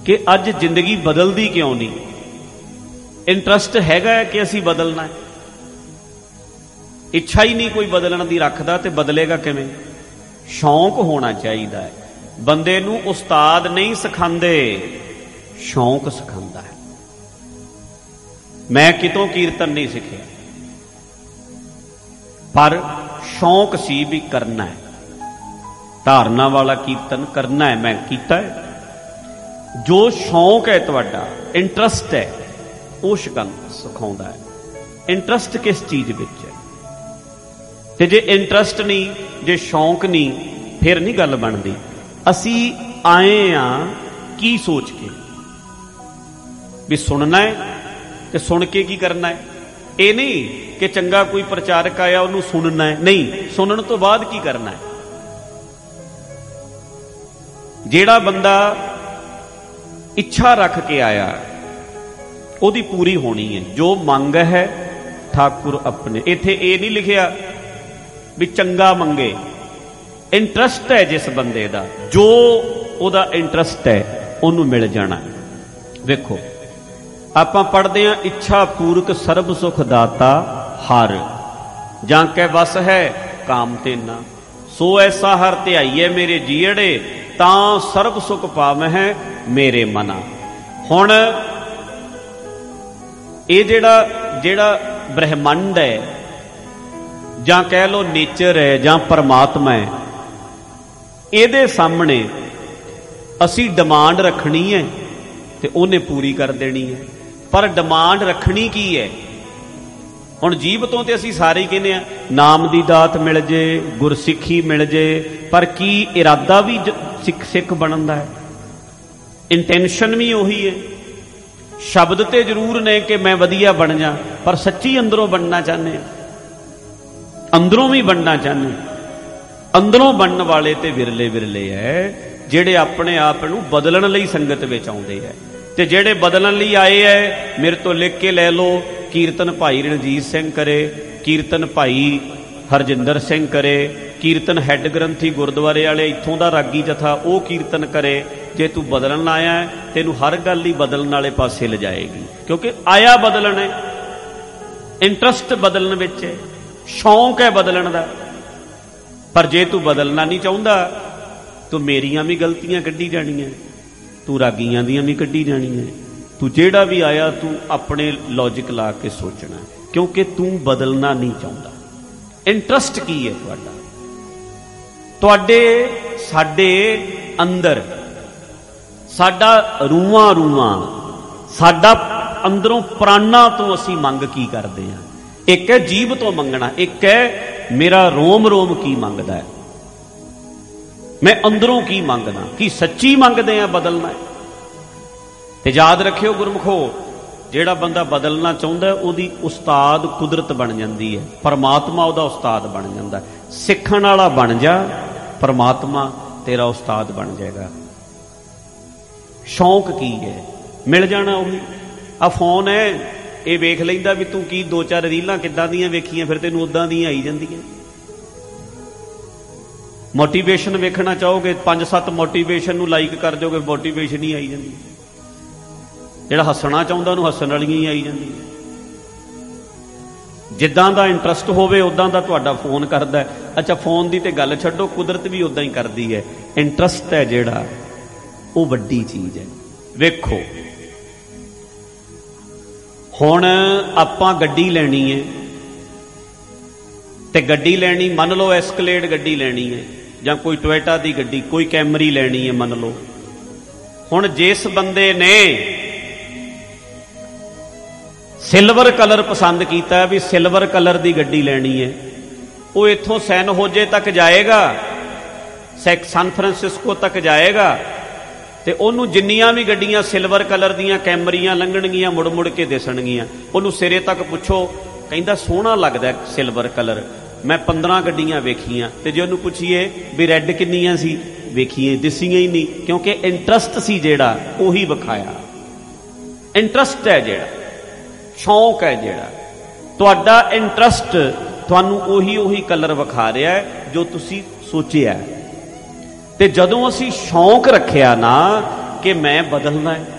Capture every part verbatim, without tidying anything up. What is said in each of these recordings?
कि अज जिंदगी बदलती क्यों नहीं? इंटरस्ट हैगा कि असीं बदलना है? इच्छा ही नहीं कोई बदलण दी रखदा ते बदलेगा किवें? शौक होना चाहिए है। बंदे नूं उस्ताद नहीं सिखांदे, शौक सिखांदा है। मैं कितों कीर्तन नहीं सीखिया, पर शौक सी भी करना है, धारना वाला कीर्तन करना है, मैं कीता है। जो शौक है तुहाडा, इंटरस्ट है, उस गल सिखाउंदा है। इंटरस्ट किस चीज विच है? ते जे इंटरस्ट नहीं, जे शौक नहीं, फिर नहीं गल बनदी। असी आए आ की सोच के भी सुनना है, ते सुन के की करना है? ये नहीं कि चंगा कोई प्रचारक आया उन्होंने सुनना है, नहीं, सुनने तो बाद की करना है। जेड़ा बंदा इच्छा रख के आया उहदी पूरी होनी है। जो मंग है ठाकुर अपने, इत्थे ये नहीं लिखिया भी चंगा मंगे। इंटरस्ट है जिस बंदे दा, जो उहदा इंटरस्ट है उन्होंने मिल जाना। देखो आपां पढ़दे हां, इच्छा पूरक सर्ब सुख दाता हर, जां कै वस है काम तेना, सो ऐसा हर ध्याईए मेरे जीड़े, तां सर्ब सुख पावै मेरे मना। हुण ये जेड़ा जेड़ा ब्रह्मंड है, जां कह लो नेचर है, जां परमात्मा है, इहदे सामने असी डिमांड रखनी है ते उन्हें पूरी कर देनी है। पर डिमांड रखनी की है? हुण जीव तो ते असी सारे कहने नाम दी दात मिल जे, गुरसिੱਖੀ मिल जे, पर की इरादा भी सिख सिख बनन दा है, इंटेंशन भी उही है। शब्द ते जरूर ने कि मैं वधिया बन जा, पर सच्ची अंदरों बनना चाहते, अंदरों भी बनना चाहते। अंदरों बनने वाले ते विरले विरले है जिहड़े अपने आप नूं बदलण लई संगत विच आउंदे है। ते जेड़े बदलन लई आए है, मेरे तो लिख के लै लो, कीर्तन भाई रणजीत सिंह करे, कीर्तन भाई हरजिंदर सिंह करे, कीर्तन हैड ग्रंथी गुरुद्वारे वाले इत्थों दा रागी जथा वो कीर्तन करे। जे तू बदलन आया है, तेनू हर गल ही बदलण वाले पासे ले जाएगी, क्योंकि आया बदलन है, इंटरस्ट बदलण विच है, शौक है बदलण दा। पर जे तू बदलना नहीं चाहुंदा, तो मेरियां भी गलतियां कड्ढी जानियां, तू रागियां दियां भी कड्ढी जानियां। तू जेड़ा भी आया तू अपने लॉजिक ला के सोचना, क्योंकि तू बदलना नहीं चाहता। इंटरस्ट की है तुहाडा? तुहाडे साडे अंदर साडा रूहां रूहां साडा अंदरों प्राणा तो असी मंग की करते हैं? एक है जीव तो मंगना, एक है मेरा रोम रोम की मंगदा है, मैं अंदरों की मंगना, कि सच्ची मंगदे हैं बदलना है। ते याद रखियो गुरमुखो, जेड़ा बंदा बदलना चाहुंदा है उहदी उस्ताद कुदरत बन जाती है, परमात्मा उहदा उस्ताद बन जाता है। सिखण वाला बन जा, परमात्मा तेरा उस्ताद बन जाएगा। शौक की है? मिल जाना उही। आ फोन है, ये वेख लैंदा भी तू की दो चार रीलां किदां दियां वेखियां, फिर तैनूं उदां दियां आई जांदियां। मोटिवेशन वेखना चाहोगे, पांच सत्त मोटिवेशन नूं लाइक कर दोगे, मोटिवेशन ही आई जाती। जिहड़ा हसना चाहुंदा उहनूं हसन वालियां ही आई जांदियां। जिद्दां दा इंटरस्ट होवे उदां दा तुहाडा फोन करदा है। अच्छा फोन दी ते गल छड्डो, कुदरत भी उदां ही करदी है। इंटरस्ट है जिहड़ा, वो वड्डी चीज़ है। वेखो हुण आपां गड्डी लैनी है, ते गड्डी लैनी, मन लो एस्कलेड गड्डी लैनी है, जां कोई टोयोटा दी गड्डी, कोई कैमरी लैनी है, मन लो। हुण जिस बंदे ने सिल्वर कलर पसंद किया है, भी सिल्वर कलर की गड्डी लैनी है, वो इत्थों सैन होजे तक जाएगा, सैन फ्रांसिस्को तक जाएगा, तो उन्होंने जिन्नियां भी गड्डियां सिल्वर कलर दियां कैमरियां लंघणगियां, मुड़ मुड़ के दिसणगियां, उन्होंने सिरे तक पुछो, कहंदा सोहना लगदा है सिल्वर कलर, मैं पंद्रह गड्डियां वेखियां। तो जे उन्होंने पूछिए भी रैड किन्नियां सी, वेखिए दिसियां ही नहीं, क्योंकि इंटरस्ट सी जेड़ा उही विखाया। इंटरस्ट है जेड़ा, शौक है जेड़ा, तुहाडा इंटरस्ट तुहानूं उही उही कलर विखा रहा है जो तुसी सोचिया। ते जदों असी शौक रखिया ना, ਕਿ ਮੈਂ ਬਦਲਣਾ ਹੈ,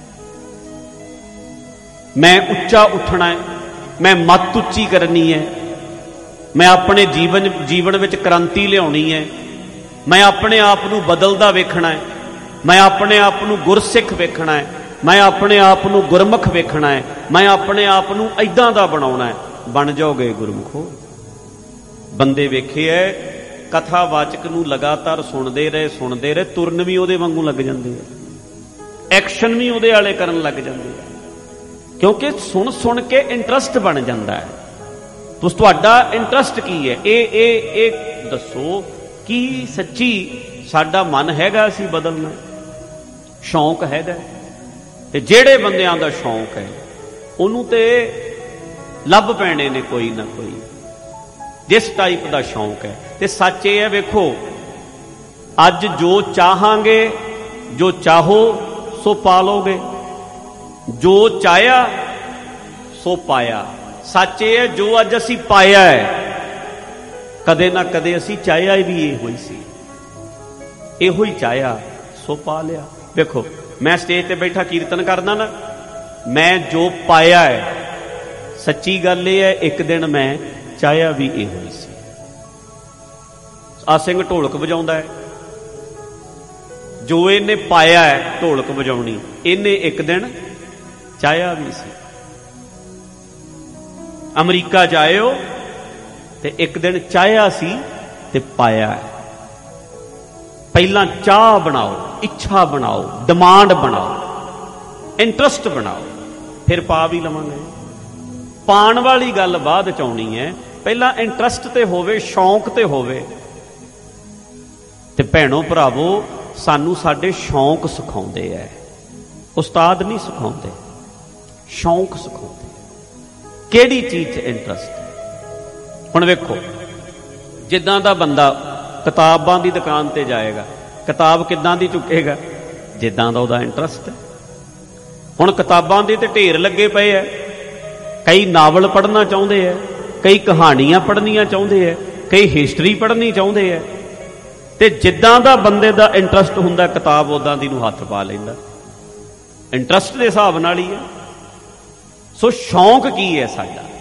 ਮੈਂ ਉੱਚਾ ਉੱਠਣਾ ਹੈ, ਮੈਂ ਮੱਤ ਉੱਚੀ ਕਰਨੀ ਹੈ, ਮੈਂ ਆਪਣੇ ਜੀਵਨ ਜੀਵਨ ਵਿੱਚ ਕ੍ਰਾਂਤੀ ਲਿਆਉਣੀ ਹੈ, ਮੈਂ ਆਪਣੇ ਆਪ ਨੂੰ ਬਦਲਦਾ ਵੇਖਣਾ ਹੈ, ਮੈਂ ਆਪਣੇ ਆਪ ਨੂੰ ਗੁਰਸਿੱਖ ਵੇਖਣਾ ਹੈ, ਮੈਂ ਆਪਣੇ ਆਪ ਨੂੰ ਗੁਰਮੁਖ ਵੇਖਣਾ ਹੈ, ਮੈਂ ਆਪਣੇ ਆਪ ਨੂੰ ਇੱਦਾਂ ਦਾ ਬਣਾਉਣਾ ਹੈ। ਬਣ ਜਾਓਗੇ ਗੁਰਮੁਖੋ। ਬੰਦੇ ਵੇਖੇ ਐ ਕਥਾਵਾਚਕ ਨੂੰ ਲਗਾਤਾਰ ਸੁਣਦੇ ਰਹੇ ਸੁਣਦੇ ਰਹੇ ਤੁਰਨ ਵੀ ਉਹਦੇ ਵਾਂਗੂ ਲੱਗ ਜਾਂਦੇ ਆ, ਐਕਸ਼ਨ ਵੀ ਉਹਦੇ ਵਾਲੇ ਕਰਨ ਲੱਗ ਜਾਂਦੇ ਆ, ਕਿਉਂਕਿ ਸੁਣ ਸੁਣ ਕੇ ਇੰਟਰਸਟ ਬਣ ਜਾਂਦਾ ਹੈ। ਤੁਸੀਂ ਤੁਹਾਡਾ ਇੰਟਰਸਟ ਕੀ ਹੈ? ਇਹ ਇਹ ਇਹ ਦੱਸੋ ਕੀ ਸੱਚੀ ਸਾਡਾ ਮਨ ਹੈਗਾ ਅਸੀਂ ਬਦਲਣਾ, ਸ਼ੌਂਕ ਹੈਗਾ? ਤੇ ਜਿਹੜੇ ਬੰਦਿਆਂ ਦਾ ਸ਼ੌਂਕ ਹੈ ਉਹਨੂੰ ਤੇ ਲੱਭ ਪੈਣੇ ਨੇ ਕੋਈ ਨਾ ਕੋਈ, ਜਿਸ ਟਾਈਪ ਦਾ ਸ਼ੌਂਕ ਹੈ। ਤੇ ਸੱਚ ਇਹ ਹੈ, ਵੇਖੋ ਅੱਜ ਜੋ ਚਾਹਾਂਗੇ, ਜੋ ਚਾਹੋ ਸੋ ਪਾ ਲਓਗੇ, ਜੋ ਚਾਹਿਆ ਸੋ ਪਾਇਆ। ਸੱਚ ਇਹ ਹੈ, ਜੋ ਅੱਜ ਅਸੀਂ ਪਾਇਆ ਹੈ ਕਦੇ ਨਾ ਕਦੇ ਅਸੀਂ ਚਾਹਿਆ ਵੀ ਇਹੋ ਹੀ ਸੀ, ਇਹੋ ਹੀ ਚਾਹਿਆ ਸੋ ਪਾ ਲਿਆ। ਵੇਖੋ ਮੈਂ ਸਟੇਜ ਤੇ ਬੈਠਾ ਕੀਰਤਨ ਕਰਦਾ ਨਾ, ਮੈਂ ਜੋ ਪਾਇਆ ਹੈ, ਸੱਚੀ ਗੱਲ ਇਹ ਹੈ ਇੱਕ ਦਿਨ ਮੈਂ ਚਾਹਿਆ ਵੀ ਇਹੋ ਹੀ ਸੀ। ਆ ਸਿੰਘ ਢੋਲਕ ਵਜਾਉਂਦਾ ਹੈ, ਜੋ ਇਹਨੇ ਪਾਇਆ ਹੈ ਢੋਲਕ ਵਜਾਉਣੀ, ਇਹਨੇ ਇੱਕ ਦਿਨ ਚਾਹਿਆ ਵੀ ਸੀ। ਅਮਰੀਕਾ ਜਾਇਓ ਤੇ ਇੱਕ ਦਿਨ ਚਾਹਿਆ ਸੀ ਤੇ ਪਾਇਆ ਹੈ। ਪਹਿਲਾਂ ਚਾਹ ਬਣਾਓ, ਇੱਛਾ ਬਣਾਓ, ਡਿਮਾਂਡ ਬਣਾਓ, ਇੰਟਰਸਟ ਬਣਾਓ, ਫਿਰ ਪਾ ਵੀ ਲਵਾਂਗੇ। ਪਾਣ ਵਾਲੀ ਗੱਲ ਬਾਅਦ ਚ ਆਉਣੀ ਹੈ, ਪਹਿਲਾਂ ਇੰਟਰਸਟ ਤੇ ਹੋਵੇ, ਸ਼ੌਂਕ ਤੇ ਹੋਵੇ। ਤੇ ਭੈਣੋ ਭਰਾਵੋ, ਸਾਨੂੰ ਸਾਡੇ ਸ਼ੌਂਕ ਸਿਖਾਉਂਦੇ ਐ, ਉਸਤਾਦ ਨਹੀਂ ਸਿਖਾਉਂਦੇ, ਸ਼ੌਂਕ ਸਿਖਾਉਂਦੇ। ਕਿਹੜੀ ਚੀਜ਼ 'ਚ ਇੰਟਰਸਟ ਹੈ? ਹੁਣ ਵੇਖੋ, ਜਿੱਦਾਂ ਦਾ ਬੰਦਾ ਕਿਤਾਬਾਂ ਦੀ ਦੁਕਾਨ ਤੇ ਜਾਏਗਾ, ਕਿਤਾਬ ਕਿੱਦਾਂ ਦੀ ਚੁੱਕੇਗਾ? ਜਿੱਦਾਂ ਦਾ ਉਹਦਾ ਇੰਟਰਸਟ ਹੈ। ਹੁਣ ਕਿਤਾਬਾਂ ਦੇ ਤੇ ਢੇਰ ਲੱਗੇ ਪਏ ਐ, ਕਈ ਨਾਵਲ ਪੜ੍ਹਨਾ ਚਾਹੁੰਦੇ ਐ, ਕਈ ਕਹਾਣੀਆਂ ਪੜ੍ਹਨੀਆਂ ਚਾਹੁੰਦੇ ਐ, ਕਈ ਹਿਸਟਰੀ ਪੜ੍ਹਨੀ ਚਾਹੁੰਦੇ ਐ। ਤੇ ਜਿੱਦਾਂ ਦਾ ਬੰਦੇ ਦਾ ਇੰਟਰਸਟ ਹੁੰਦਾ, ਕਿਤਾਬ ਉਦਾਂ ਦੀ ਨੂੰ ਹੱਥ ਪਾ ਲੈਂਦਾ। ਇੰਟਰਸਟ ਦੇ ਹਿਸਾਬ ਨਾਲ ਹੀ ਹੈ। ਸੋ ਸ਼ੌਂਕ ਕੀ ਹੈ ਸਾਡਾ?